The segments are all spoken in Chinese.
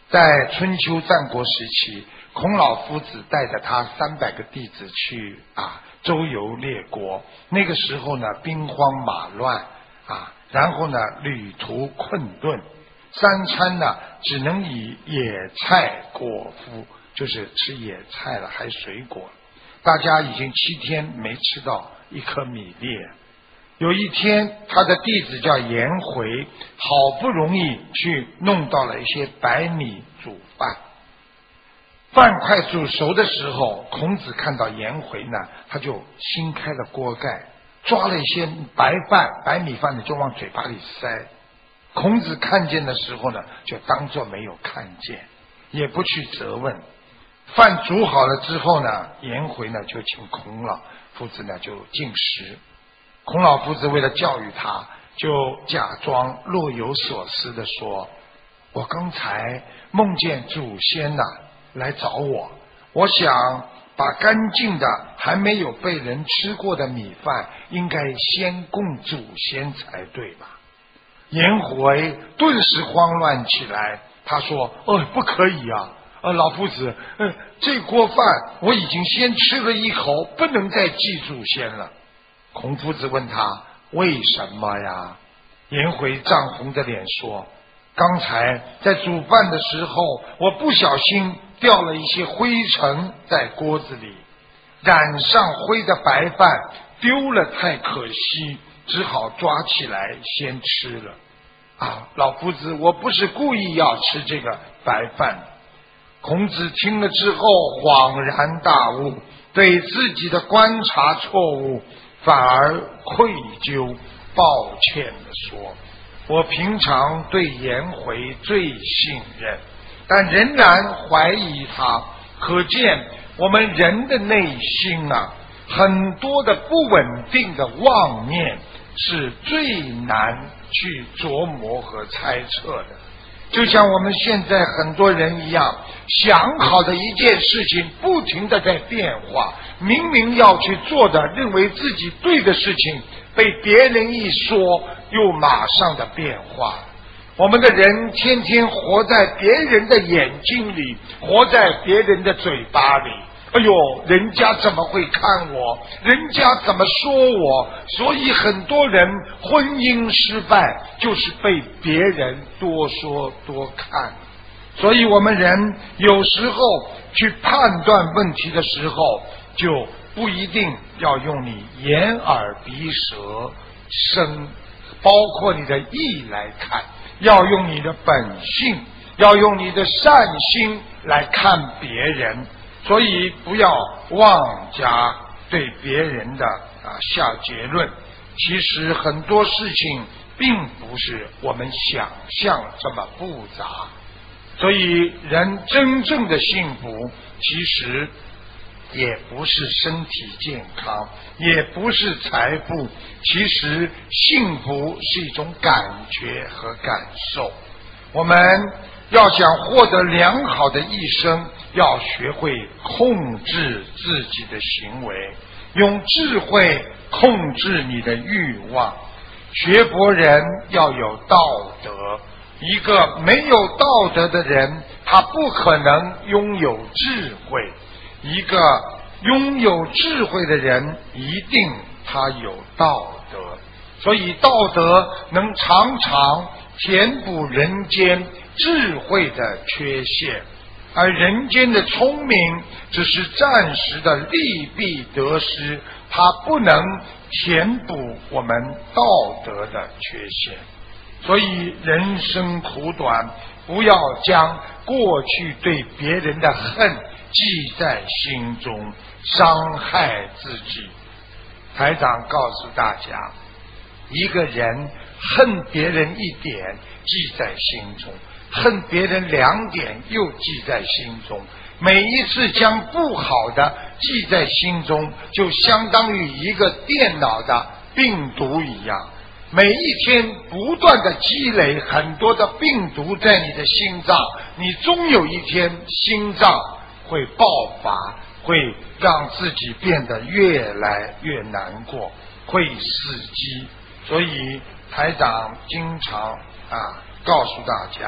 在春秋战国时期，孔老夫子带着他300个弟子去周游列国。那个时候呢，兵荒马乱然后呢，旅途困顿，三餐呢只能以野菜果腹，就是吃野菜了，还水果。大家已经7天没吃到一颗米粒。有一天，他的弟子叫颜回，好不容易去弄到了一些白米煮饭。饭快煮熟的时候，孔子看到颜回呢，他就掀开了锅盖，抓了一些白米饭呢，就往嘴巴里塞。孔子看见的时候呢，就当作没有看见，也不去责问。饭煮好了之后呢，颜回呢就请孔老夫子呢就进食。孔老夫子为了教育他，就假装若有所思地说：我刚才梦见祖先来找我，我想把干净的还没有被人吃过的米饭应该先供祖先才对吧。颜回顿时慌乱起来，他说：不可以老夫子，这锅饭我已经先吃了一口，不能再祭祖先了。孔夫子问他为什么呀？颜回涨红着脸说：刚才在煮饭的时候，我不小心掉了一些灰尘在锅子里，染上灰的白饭丢了太可惜，只好抓起来先吃了。老夫子，我不是故意要吃这个白饭。孔子听了之后恍然大悟，对自己的观察错误反而愧疚抱歉地说：我平常对颜回最信任，但仍然怀疑他。可见我们人的内心很多的不稳定的妄念是最难去琢磨和猜测的。就像我们现在很多人一样，想好的一件事情不停地在变化，明明要去做的，认为自己对的事情，被别人一说又马上的变化。我们的人天天活在别人的眼睛里，活在别人的嘴巴里。人家怎么会看我，人家怎么说我，所以很多人婚姻失败就是被别人多说多看。所以我们人有时候去判断问题的时候，就不一定要用你眼耳鼻舌身，包括你的意来看，要用你的本性，要用你的善心来看别人。所以不要妄加对别人的下结论。其实很多事情并不是我们想象这么复杂。所以人真正的幸福，其实也不是身体健康，也不是财富，其实幸福是一种感觉和感受。我们要想获得良好的一生，要学会控制自己的行为，用智慧控制你的欲望。学佛人要有道德，一个没有道德的人，他不可能拥有智慧。一个拥有智慧的人，一定他有道德。所以道德能常常填补人间智慧的缺陷，而人间的聪明只是暂时的利弊得失，它不能填补我们道德的缺陷。所以人生苦短，不要将过去对别人的恨记在心中，伤害自己。台长告诉大家，一个人恨别人1点记在心中，恨别人2点又记在心中。每一次将不好的记在心中，就相当于一个电脑的病毒一样，每一天不断的积累很多的病毒在你的心脏，你终有一天心脏会爆发，会让自己变得越来越难过，会死机。所以台长经常告诉大家，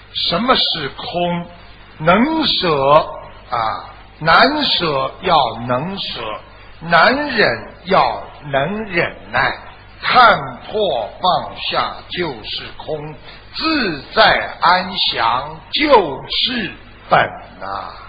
什么是空？能舍啊，难舍要能舍，难忍要能忍耐，看破放下就是空，自在安详就是本啊。